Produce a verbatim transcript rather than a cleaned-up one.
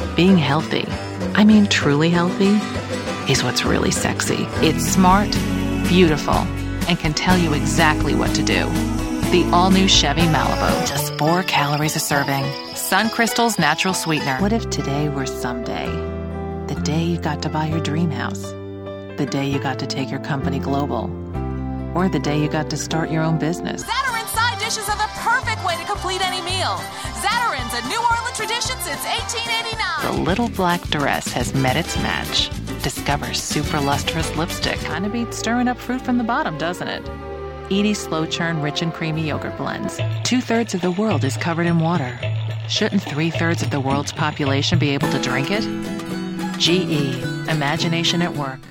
Being healthy, I mean truly healthy, is what's really sexy. It's smart, beautiful, and can tell you exactly what to do. The all-new Chevy Malibu, just four calories a serving. Sun Crystal's natural sweetener. What if today were someday? The day you got to buy your dream house. The day you got to take your company global. Or the day you got to start your own business. Zatarain side dishes are the perfect way to complete any meal. Zatarain's a New Orleans tradition since eighteen eighty-nine. The little black dress has met its match. Discover super lustrous lipstick. Kind of beats stirring up fruit from the bottom, doesn't it? Edie's slow churn rich and creamy yogurt blends. Two-thirds of the world is covered in water. Shouldn't three-thirds of the world's population be able to drink it? G E. Imagination at work.